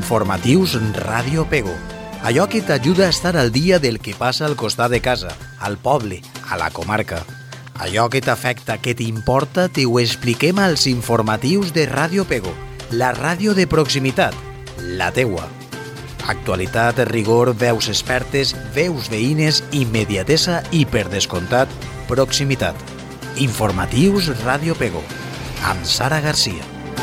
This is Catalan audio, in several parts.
Informatius Ràdio Pego. Allò que t'ajuda a estar al dia del que passa al costat de casa, al poble, a la comarca. Allò que t'afecta, que t'importa, t'ho expliquem als informatius de Ràdio Pego, la ràdio de proximitat, la teua. Actualitat, rigor, veus expertes, veus veïnes, immediatesa i, per descomptat, proximitat. Informatius Ràdio Pego, amb Sara Garcia.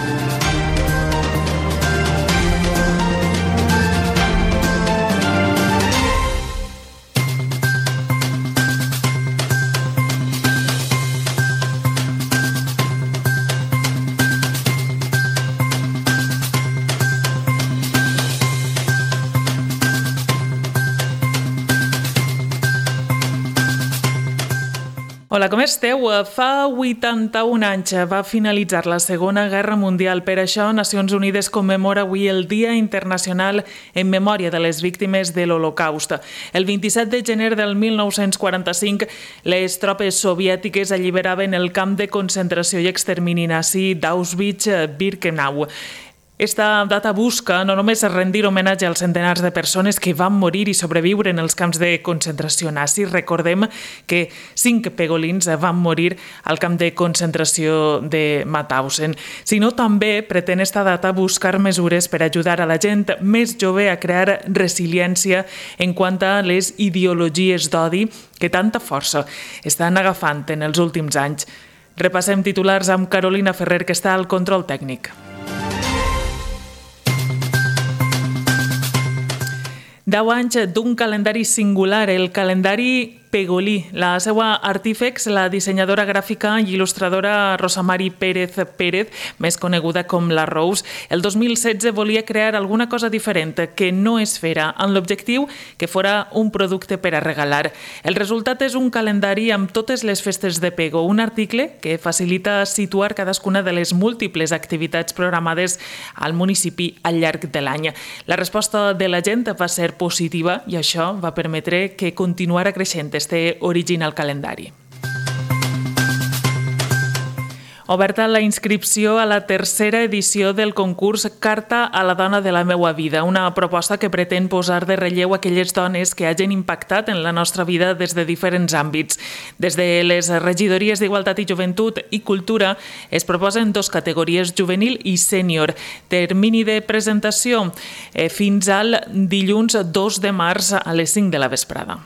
Hola, com esteu? Fa 81 anys va finalitzar la Segona Guerra Mundial. Per això, Nacions Unides commemora avui el Dia Internacional en memòria de les víctimes de l'Holocaust. El 27 de gener del 1945, les tropes soviètiques alliberaven el camp de concentració i extermini nazi d'Auschwitz-Birkenau. Esta data busca no només rendir homenatge als centenars de persones que van morir i sobreviure en els camps de concentració nazis. Recordem que 5 pegolins van morir al camp de concentració de Mauthausen. Sinó també pretén esta data buscar mesures per ajudar a la gent més jove a crear resiliència en quant a les ideologies d'odi que tanta força estan agafant en els últims anys. Repassem titulars amb Carolina Ferrer, que està al control tècnic. 10 anys d'un calendari singular, el calendari Pegolí. La seva artífex, la dissenyadora gràfica i il·lustradora Rosa Mari Pérez Pérez, més coneguda com la Rose, el 2016 volia crear alguna cosa diferent que no es fera, amb l'objectiu que fora un producte per a regalar. El resultat és un calendari amb totes les festes de Pego, un article que facilita situar cadascuna de les múltiples activitats programades al municipi al llarg de l'any. La resposta de la gent va ser positiva i això va permetre que continuara creixent este original calendari. Oberta la inscripció a la tercera edició del concurs Carta a la dona de la meua vida, una proposta que pretén posar de relleu aquelles dones que hagin impactat en la nostra vida des de diferents àmbits. Des de les regidories d'Igualtat i Joventut i Cultura es proposen 2 categories, juvenil i sènior. Termini de presentació fins al dilluns 2 de març a les 5 de la vesprada.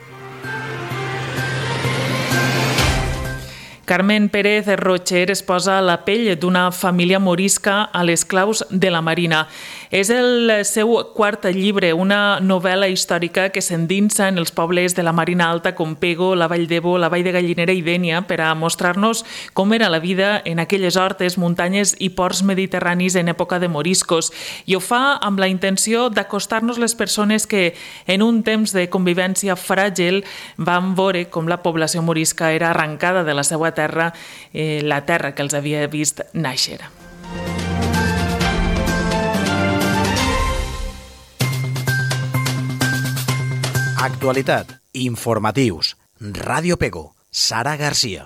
Carmen Pérez Rocher es posa a la pell d'una família morisca a les claus de la Marina. És el seu quart llibre, una novel·la històrica que s'endinsa en els pobles de la Marina Alta com Pego, la Vall d'Ebo, la Vall de Gallinera i Dénia per a mostrar-nos com era la vida en aquelles hortes, muntanyes i ports mediterranis en època de moriscos. I ho fa amb la intenció d'acostar-nos les persones que en un temps de convivència fràgil van veure com la població morisca era arrencada de la seva terra, la terra que els havia vist nàixer. Actualitat, informatius, Ràdio Pego, Sara Garcia.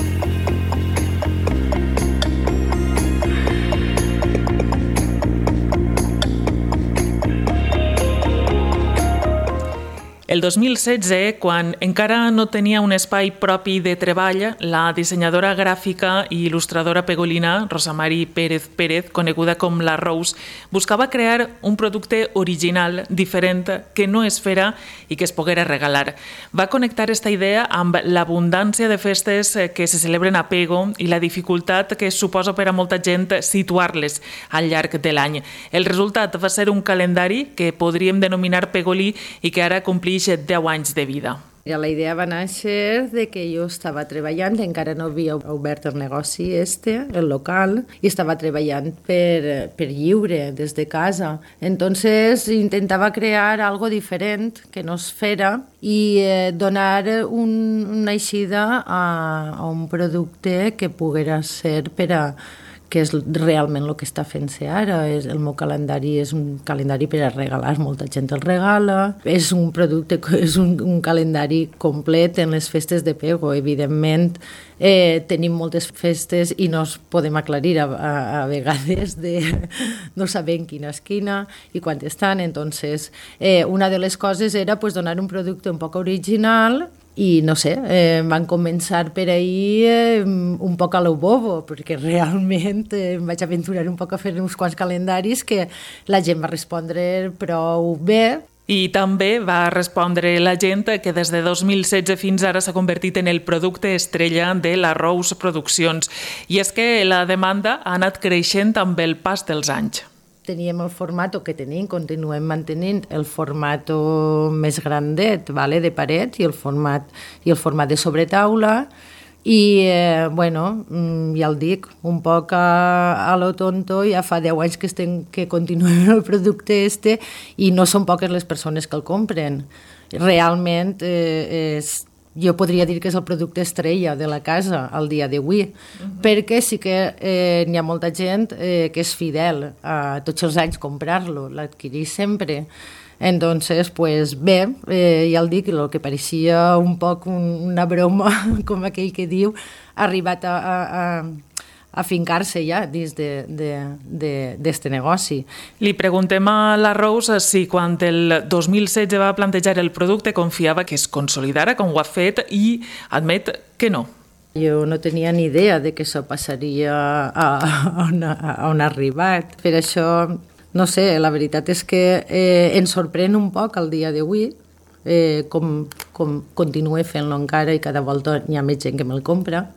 El 2016, quan encara no tenia un espai propi de treball, la dissenyadora gràfica i il·lustradora pegolina Rosa Mari Pérez Pérez, coneguda com la Rose, buscava crear un producte original, diferent, que no es fera i que es poguera regalar. Va connectar aquesta idea amb l'abundància de festes que se celebren a Pego i la dificultat que suposa per a molta gent situar-les al llarg de l'any. El resultat va ser un calendari que podríem denominar Pegolí i que ara compleix 10 anys de vida. La idea va néixer de que jo estava treballant, encara no havia obert el negoci el local, i estava treballant per lliure, des de casa. Entonces intentava crear algo diferent que no es fera i donar una eixida a un producte que poguera ser per a que és realment el que està fent-se ara. El meu calendari és un calendari per a regalar, molta gent el regala. És un producte, és un calendari complet en les festes de Pego. Evidentment, tenim moltes festes i no es podem aclarir a vegades de no saber quina és quina i quan estan. Entonces, una de les coses era pues, donar un producte un poc original i no sé, van començar per ahir un poc a lo bobo, perquè realment em vaig aventurar un poc a fer uns quants calendaris que la gent va respondre prou bé. I també va respondre la gent que des de 2016 fins ara s'ha convertit en el producte estrella de la Rose Produccions. I és que la demanda ha anat creixent amb el pas dels anys. Teníem el format que tenim, continuem mantenint el format més grandet, vale, de paret i el format de sobretaula. I, bueno, ja el dic, un poc a lo tonto, ja fa 10 anys que continuem el producte i no són poques les persones que el compren. Realment, jo podria dir que és el producte estrella de la casa al dia d'avui, perquè sí que n'hi ha molta gent que és fidel a tots els anys comprar-lo, l'adquirir sempre. Entonces, pues bé, ja el dic, el que pareixia un poc una broma, com aquell que diu, ha arribat a fincar-se ja dins d'este negoci. Li preguntem a la Rose si quan el 2016 va plantejar el producte confiava que es consolidara com ho ha fet i admet que no. Jo no tenia ni idea de que això passaria a on ha arribat. Per això, no sé, la veritat és que ens sorprèn un poc el dia d'avui, com continuo fent-lo encara i cada volta hi ha més gent que me'l compra.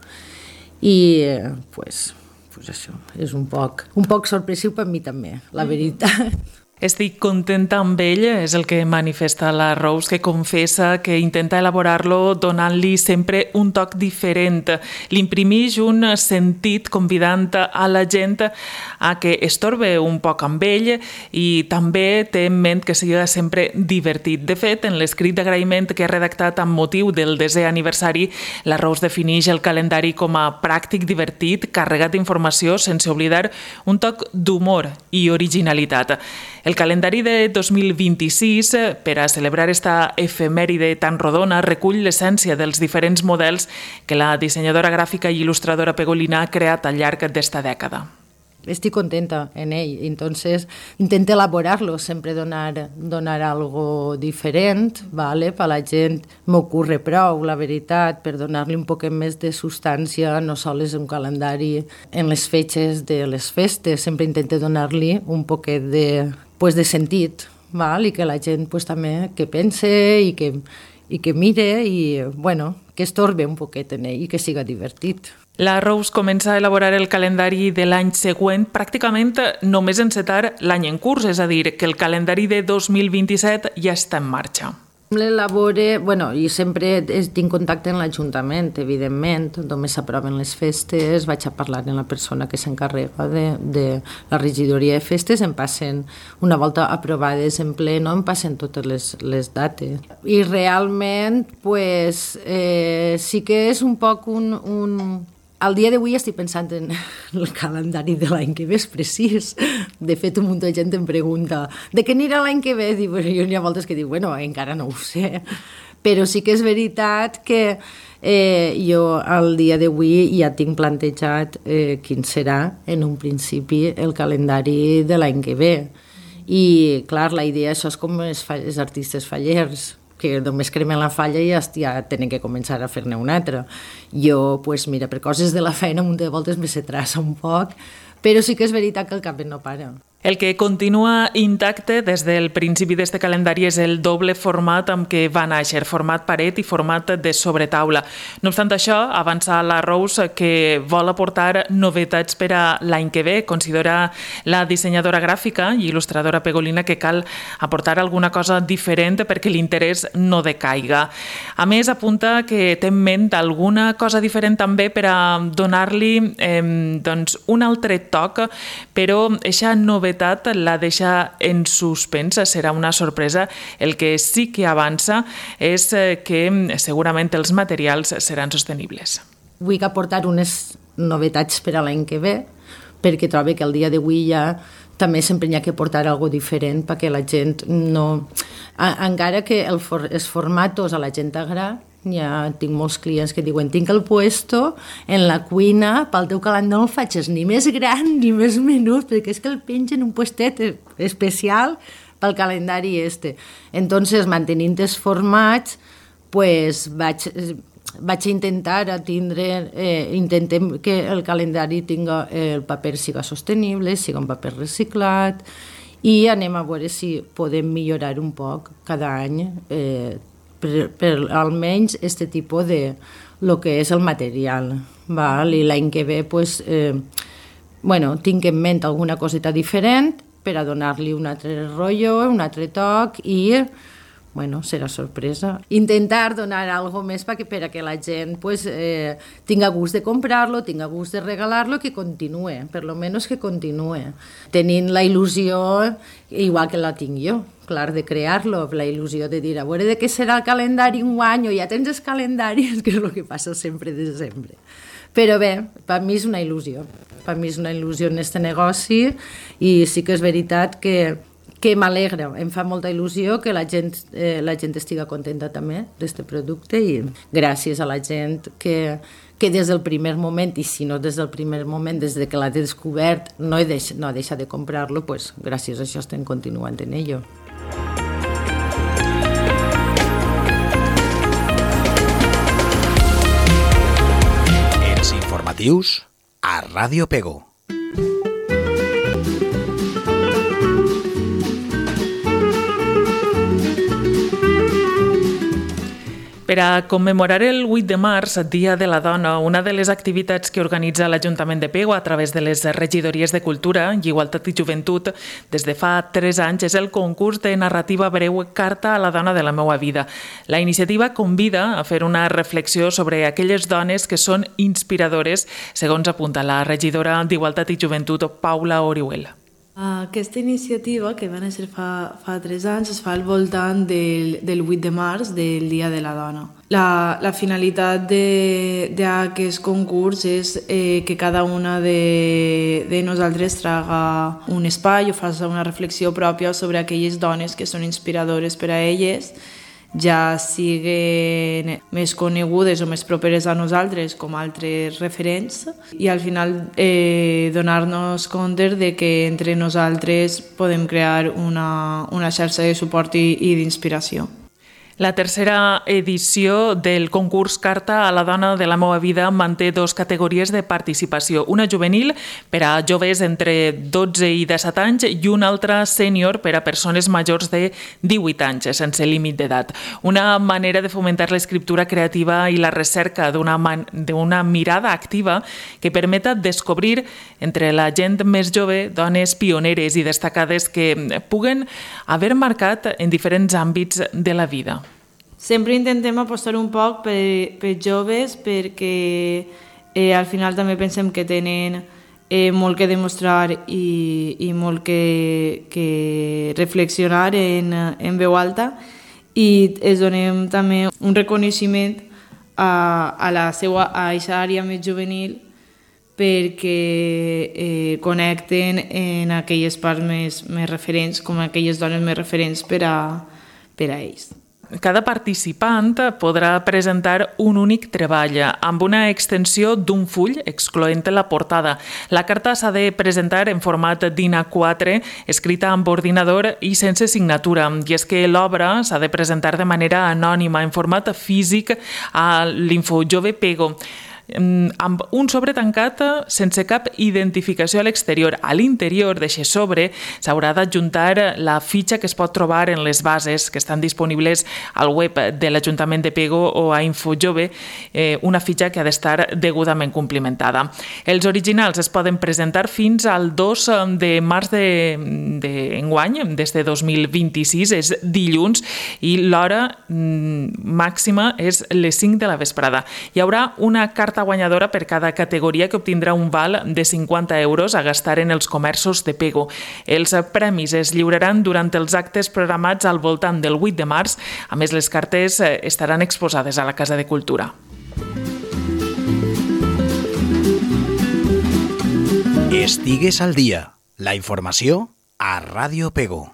I, pues això, és un poc sorpressiu per mi també, la veritat. Estic contenta amb ell, és el que manifesta la Rose, que confessa que intenta elaborar-lo donant-li sempre un toc diferent. L'imprimeix un sentit convidant a la gent a que es torbe un poc amb ell i també té en ment que sigui sempre divertit. De fet, en l'escrit d'agraïment que ha redactat amb motiu del 10è aniversari, la Rose defineix el calendari com a pràctic, divertit, carregat d'informació, sense oblidar un toc d'humor i originalitat. El calendari de 2026, per a celebrar esta efemèride tan rodona, recull l'essència dels diferents models que la dissenyadora gràfica i il·lustradora pegolina ha creat al llarg d'esta dècada. Estoy contenta en ell, entonces intento elaborarlo, sempre donar algo diferent, ¿vale? Per la gent m'ocorre prou, la veritat, per donar-li un poc més de substància, no sols un calendari en les fetges de les festes, sempre intento donar-li un poquet de sentit, val? I que la gent també que pense i que mire i, bueno, que es torbe un poquet en ell i que siga divertit. La Rose comença a elaborar el calendari de l'any següent pràcticament només encetar l'any en curs, és a dir, que el calendari de 2027 ja està en marxa. L'elabore, bueno, i sempre tinc contacte amb l'Ajuntament, evidentment, només s'aproven les festes, vaig a parlar amb la persona que s'encarrega de la regidoria de festes, em passen, una volta aprovades en ple, no em passen totes les dates. I realment, pues, sí que és un poc al dia d'avui estic pensant en el calendari de l'any que ve, és precís. De fet, un munt de gent em pregunta de què anirà l'any que ve? Dic, jo n'hi ha voltes que dic, bueno, encara no ho sé. Però sí que és veritat que jo al dia d'avui ja tinc plantejat quin serà en un principi el calendari de l'any que ve. I, clar, la idea, això és com els artistes fallers, que només cremen la falla i ja tenen que començar a fer-ne una altra. Jo, pues, mira, per coses de la feina, un de voltes me se traça un poc, però sí que és veritat que el cap no para. El que continua intacte des del principi d'este calendari és el doble format amb què va néixer, format paret i format de sobretaula. No obstant això, avança la Rose que vol aportar novetats per a l'any que ve. Considera la dissenyadora gràfica i il·lustradora pegolina que cal aportar alguna cosa diferent perquè l'interès no decaiga. A més, apunta que té en ment alguna cosa diferent també per a donar-li un altre toc, però eixa novetat la deixa en suspens, serà una sorpresa. El que sí que avança és que segurament els materials seran sostenibles. Vull aportar unes novetats per a l'any que ve, perquè trobo que el dia d'avui ja també sempre hi ha que portar alguna diferent perquè la gent no... Encara que els formatos a la gent agrada, ja tinc molts clients que diuen tinc el puesto en la cuina, pel teu calendari no el faig ni més gran ni més menut, perquè és que el pengen un puestet especial pel calendari este. Entonces, mantenint els formats, pues vaig intentar intentem que el calendari tinga el paper siga sostenible, siga un paper reciclat, i anem a veure si podem millorar un poc cada any per almenys aquest tipus de lo que és el material. Val? I l'any que ve pues, tinc en ment alguna coseta diferent per a donar-li un altre rotllo, un altre toc i serà sorpresa. Intentar donar alguna més per a que la gent pues, tinga gust de comprar-lo, tinga gust de regalar-lo, que continue, per lo menos que continue. Tenint la il·lusió, igual que la tinc jo, clar, de crear-lo, la il·lusió de dir, a veure de què serà el calendari un any, o ja tens els calendaris, que és el que passa sempre de sempre. Però bé, per mi és una il·lusió. Per mi és una il·lusió en aquest negoci i sí que és veritat que m'alegra, em fa molta il·lusió que la gent estiga contenta també d'aquest producte i gràcies a la gent que des del primer moment, i si no des del primer moment, des que l'ha descobert, no ha deixat de comprar-lo, pues, gràcies a això estem continuant en ello. Els informatius a Ràdio Pego. Per a commemorar el 8 de març, Dia de la Dona, una de les activitats que organitza l'Ajuntament de Pego a través de les regidories de Cultura, Igualtat i Joventut, des de fa 3 anys, és el concurs de narrativa breu Carta a la dona de la meua vida. La iniciativa convida a fer una reflexió sobre aquelles dones que són inspiradores, segons apunta la regidora d'Igualtat i Joventut, Paula Orihuela. Aquesta iniciativa, que va néixer fa 3 anys, es fa al voltant del 8 de març, del Dia de la Dona. La finalitat d'aquest concurs és que cada una de nosaltres traga un espai o faci una reflexió pròpia sobre aquelles dones que són inspiradores per a elles, ja siguin més conegudes o més properes a nosaltres com altres referents, i al final donar-nos compte de que entre nosaltres podem crear una xarxa de suport i d'inspiració. La tercera edició del concurs Carta a la dona de la meua vida manté 2 categories de participació, una juvenil per a joves entre 12 i 17 anys i una altra sènior per a persones majors de 18 anys, sense límit d'edat. Una manera de fomentar l'escriptura creativa i la recerca d'una mirada activa que permeta descobrir entre la gent més jove dones pioneres i destacades que puguen haver marcat en diferents àmbits de la vida. Sempre intentem apostar un poc per joves perquè al final també pensem que tenen molt que demostrar i molt que reflexionar en veu alta, i els donem també un reconeixement a aquesta àrea més juvenil perquè connecten en aquelles parts més referents, com aquelles dones més referents per a ells. Cada participant podrà presentar un únic treball amb una extensió d'un full, excloent la portada. La carta s'ha de presentar en format DIN A4, escrita amb ordinador i sense signatura. I és que l'obra s'ha de presentar de manera anònima, en format físic, a l'Infojove Pego, amb un sobre tancat sense cap identificació a l'exterior. A l'interior d'aquest sobre s'haurà d'adjuntar la fitxa que es pot trobar en les bases que estan disponibles al web de l'Ajuntament de Pego o a Infojove, una fitxa que ha d'estar degudament complimentada. Els originals es poden presentar fins al 2 de març d'enguany, des de 2026, és dilluns, i l'hora màxima és les 5 de la vesprada. Hi haurà una carta guanyadora per cada categoria que obtindrà un val de 50 euros a gastar en els comerços de Pego. Els premis es lliuraran durant els actes programats al voltant del 8 de març. A més, les cartes estaran exposades a la Casa de Cultura. Estigues al dia. La informació a Ràdio Pego.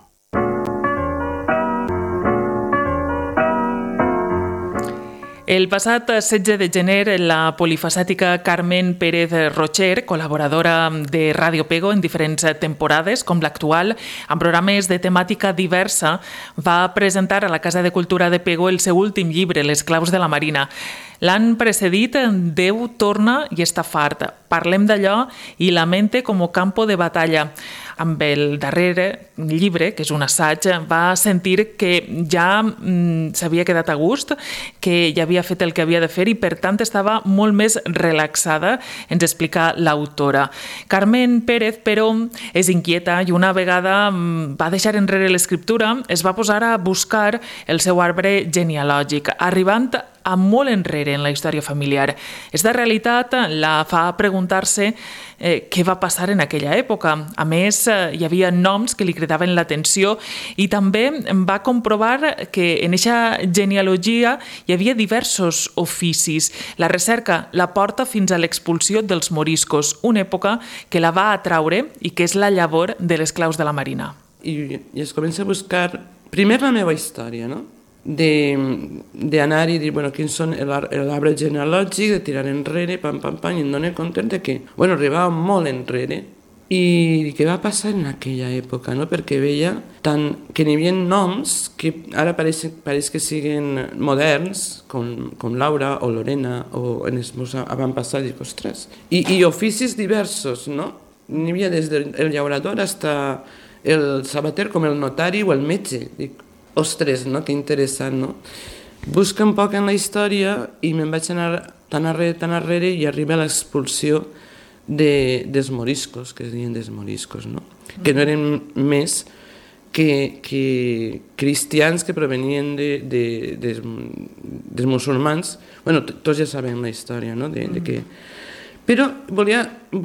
El passat 16 de gener, la polifacètica Carmen Pérez Rocher, col·laboradora de Ràdio Pego en diferents temporades, com l'actual, amb programes de temàtica diversa, va presentar a la Casa de Cultura de Pego el seu últim llibre, Les claus de la Marina. L'han precedit Déu torna i està fart. Parlem d'allò i la mente com a campo de batalla. Amb el darrer llibre, que és un assaig, va sentir que ja s'havia quedat a gust, que ja havia fet el que havia de fer i, per tant, estava molt més relaxada, ens explica l'autora. Carmen Pérez, però, és inquieta i una vegada va deixar enrere l'escriptura, es va posar a buscar el seu arbre genealògic, arribant a molt enrere en la història familiar. Esta realitat la fa preguntar-se què va passar en aquella època. A més, hi havia noms que li cridaven l'atenció i també va comprovar que en aquesta genealogia hi havia diversos oficis. La recerca la porta fins a l'expulsió dels moriscos, una època que la va atraure i que és la llavor de les claus de la Marina. I es comença a buscar primer la meva història, no? D'anar i dir, bueno, quins són l'arbre genealògic, de tirar enrere, pam, i em dono compte que, bueno, arribava molt enrere. I què va passar en aquella època, no? Perquè veia tant que n'hi havia noms que ara pareix que siguen moderns, com Laura o Lorena, o en els meus avantpassats, dic, ostres. I oficis diversos, no? N'hi havia des del llaurador fins el sabater, com el notari o el metge. Dic, ostres, no? Que interessant, no? Busca un poc en la història i me'n vaig anar tan arrere i arriba a l'expulsió dels moriscos, que es diuen dels moriscos, no? Que no eren més que cristians que provenien dels musulmans. Bueno, tots ja sabem la història, no? Però volia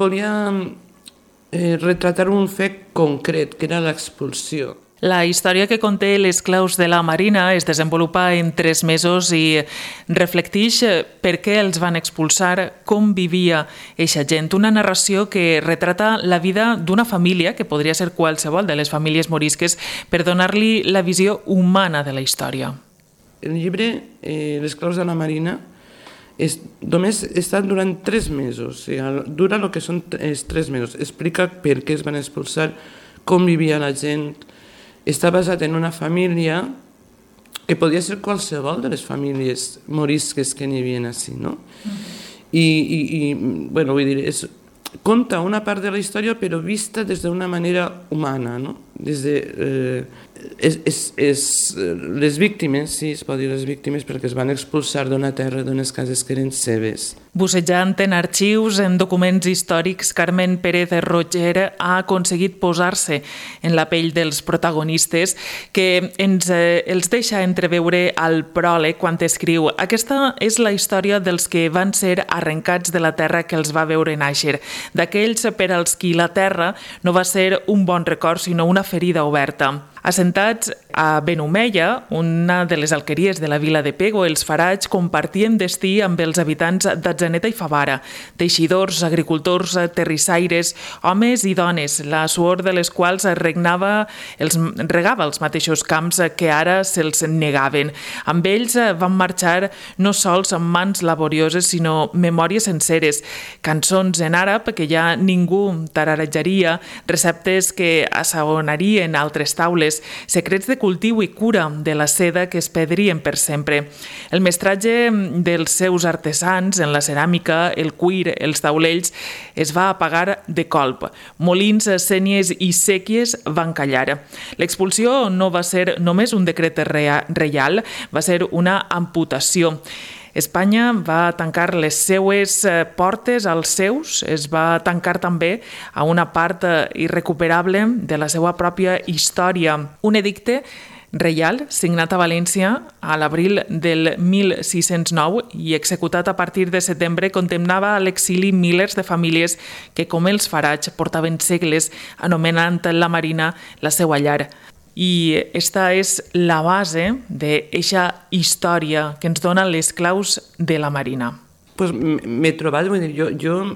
retratar un fet concret, que era l'expulsió. La història que conté Les claus de la Marina es desenvolupa en 3 mesos i reflecteix per què els van expulsar, com vivia eixa gent. Una narració que retrata la vida d'una família, que podria ser qualsevol de les famílies morisques, per donar-li la visió humana de la història. El llibre Les claus de la Marina només està durant 3 mesos, o sigui, dura el que són els 3 mesos. Explica per què es van expulsar, com vivia la gent. Està basat en una família que podia ser qualsevol de les famílies morisques que n'hi havia així, no? Bueno, vull dir, conta una part de la història però vista des d'una manera humana, no? Des de les víctimes, sí, es pot dir les víctimes, perquè es van expulsar d'una terra, d'unes cases que eren seves. Bussejant en arxius, en documents històrics, Carmen Pérez Rocher ha aconseguit posar-se en la pell dels protagonistes, que els deixa entreveure al pròleg quan escriu: aquesta és la història dels que van ser arrencats de la terra que els va veure nàixer, d'aquells per als qui la terra no va ser un bon record, sinó una ferida oberta. Assentats a Benumeia, una de les alqueries de la vila de Pego, els Farage compartien destí amb els habitants d'Atzeneta i Favara, teixidors, agricultors, terrissaires, homes i dones, la suor de les quals regava els mateixos camps que ara se'ls negaven. Amb ells van marxar no sols amb mans laborioses, sinó memòries senceres, cançons en àrab que ja ningú tararejaria, receptes que assaonarien altres taules, secrets de cultiu i cura de la seda que es perdrien per sempre. El mestratge dels seus artesans en la ceràmica, el cuir, els taulells, es va apagar de colp. Molins, sénies i séquies van callar. L'expulsió no va ser només un decret reial, va ser una amputació. Espanya va tancar les seues portes als seus, es va tancar també a una part irrecuperable de la seva pròpia història. Un edicte reial signat a València a l'abril del 1609 i executat a partir de setembre condemnava a l'exili milers de famílies que, com els Farage, portaven segles anomenant la Marina la seva llar. I esta és la base d'eixa història que ens dona les claus de la Marina. Pues m'he trobat, vull dir, jo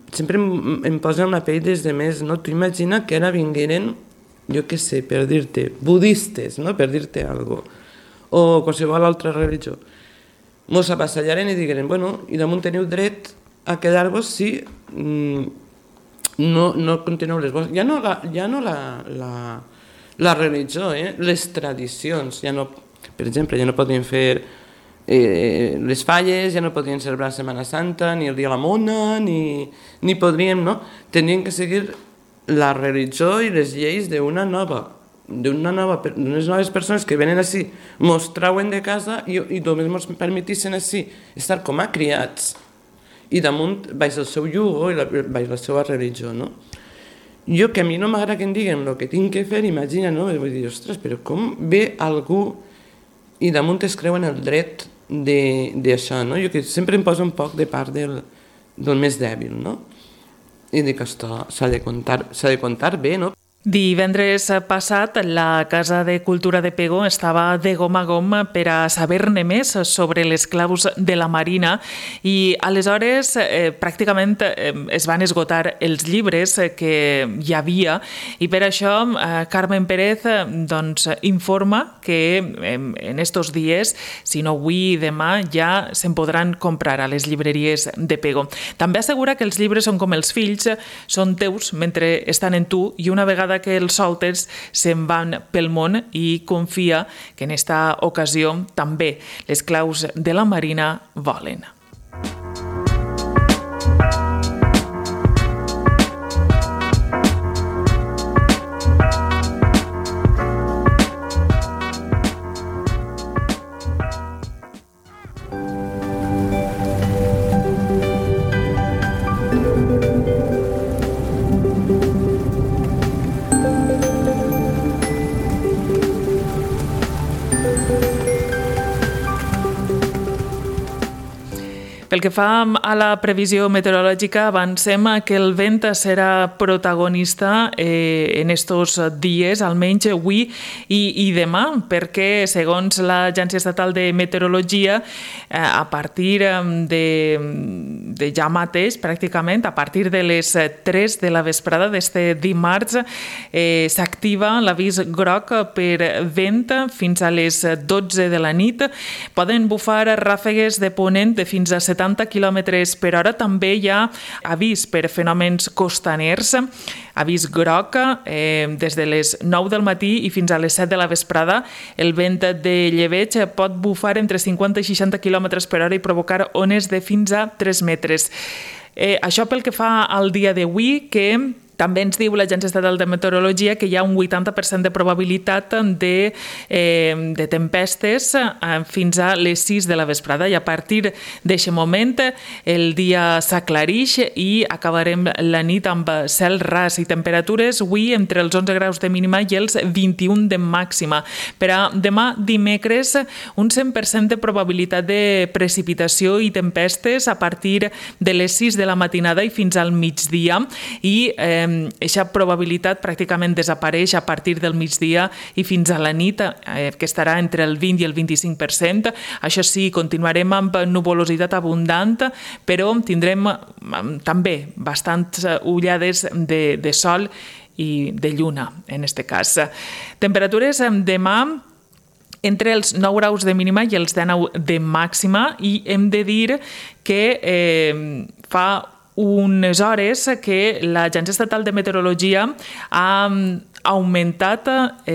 sempre em posa en la pell des de més, no? Tu imagina que ara vingueren, jo què sé, per dir-te, budistes, no? Per dir-te alguna cosa, o qualsevol altra religió. Mos avassallaren i digueren, bueno, i damunt teniu dret a quedar-vos si no continueu les vostres... Ja no la religió, les tradicions. Ja no, per exemple, ja no podien fer les falles, ja no podien celebrar la Setmana Santa, ni el dia de la Mona, ni podríem, no? Tenien que seguir la religió i les lleis d'unes noves persones que venen així, mos trauen de casa i només mos permetissin així estar com a criats i damunt baix el seu iugo i baix la seva religió, no? Jo, que a mi no m'agrada que em diguen el que tinc que fer, imagina, no? Vull dir, ostres, però com ve algú i damunt es creuen el dret d'això, no? Jo que sempre em poso un poc de part del més dèbil, no? I dic, ostres, s'ha de contar bé, no? Divendres passat, la Casa de Cultura de Pego estava de gom a gom per a saber-ne més sobre les claus de la Marina i aleshores pràcticament es van esgotar els llibres que hi havia i per això Carmen Pérez informa que en estos dies, si no avui i demà, ja se'n podran comprar a les llibreries de Pego. També assegura que els llibres són com els fills, són teus mentre estan en tu i una vegada que els soltes se'n van pel món i confia que en esta ocasió també les claus de la Marina volen. Pel que fa a la previsió meteorològica, avancem que el vent serà protagonista en estos dies, almenys avui i demà, perquè segons l'Agència Estatal de Meteorologia, a partir de ja mateix, pràcticament, a partir de les 3 de la vesprada d'este dimarts, s'activa l'avís groc per vent fins a les 12 de la nit. Poden bufar ràfegues de ponent de fins a 70 km per hora. També hi ha avís per fenòmens costaners, avís groc des de les 9 del matí i fins a les 7 de la vesprada. El vent de llebeig pot bufar entre 50 i 60 km per hora i provocar ones de fins a 3 metres. Això pel que fa al dia d'avui, que també ens diu l'Agència Estatal de Meteorologia que hi ha un 80% de probabilitat de tempestes fins a les 6 de la vesprada i a partir d'aquest moment el dia s'aclarix i acabarem la nit amb cel ras i temperatures avui entre els 11 graus de mínima i els 21 de màxima. Per a demà dimecres un 100% de probabilitat de precipitació i tempestes a partir de les 6 de la matinada i fins al migdia i aquesta probabilitat pràcticament desapareix a partir del migdia i fins a la nit, que estarà entre el 20 i el 25%. Això sí, continuarem amb nuvolositat abundant, però tindrem també bastants ullades de sol i de lluna, en aquest cas. Temperatures demà entre els 9 graus de mínima i els 19 de màxima i hem de dir que fa unes hores que l'Agència Estatal de Meteorologia ha augmentat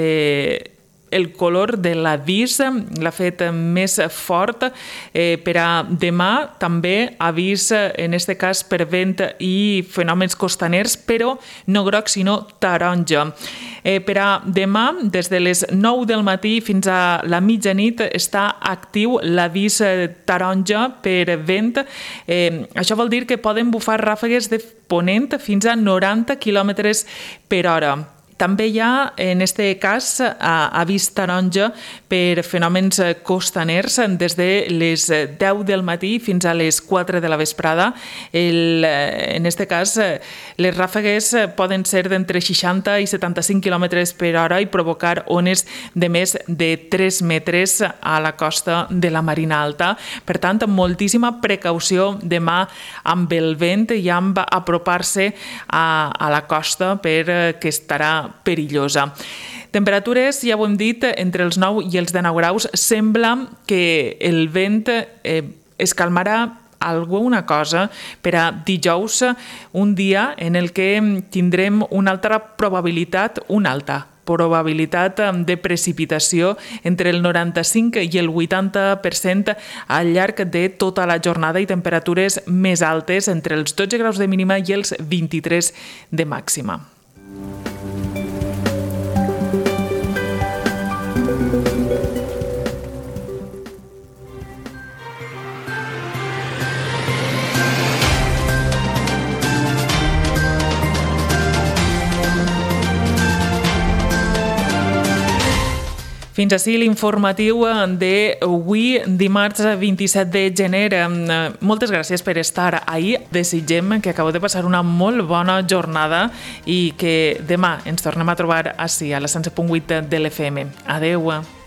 el color de l'avís, l'ha fet més fort. Per a demà també avís, en aquest cas per vent i fenòmens costaners, però no groc sinó taronja. Per a demà, des de les 9 del matí fins a la mitjanit, està actiu l'avís taronja per vent. Això vol dir que poden bufar ràfegues de ponent fins a 90 km per hora. També hi ha, en aquest cas, avís taronja per fenòmens costaners des de les 10 del matí fins a les 4 de la vesprada. En aquest cas, les ràfegues poden ser d'entre 60 i 75 km per hora i provocar ones de més de 3 metres a la costa de la Marina Alta. Per tant, moltíssima precaució demà amb el vent i amb apropar-se a la costa perquè estarà perillosa. Temperatures, ja ho hem dit, entre els 9 i els 19 graus. Sembla que el vent es calmarà alguna cosa per a dijous, un dia en el que tindrem una alta probabilitat de precipitació entre el 95 i el 80% al llarg de tota la jornada i temperatures més altes entre els 12 graus de mínima i els 23 de màxima. Fins ací l'informatiu d'avui, dimarts 27 de gener. Moltes gràcies per estar ahí. Desitgem que acabeu de passar una molt bona jornada i que demà ens tornem a trobar ací, a la 107.8 de l'FM. Adeu.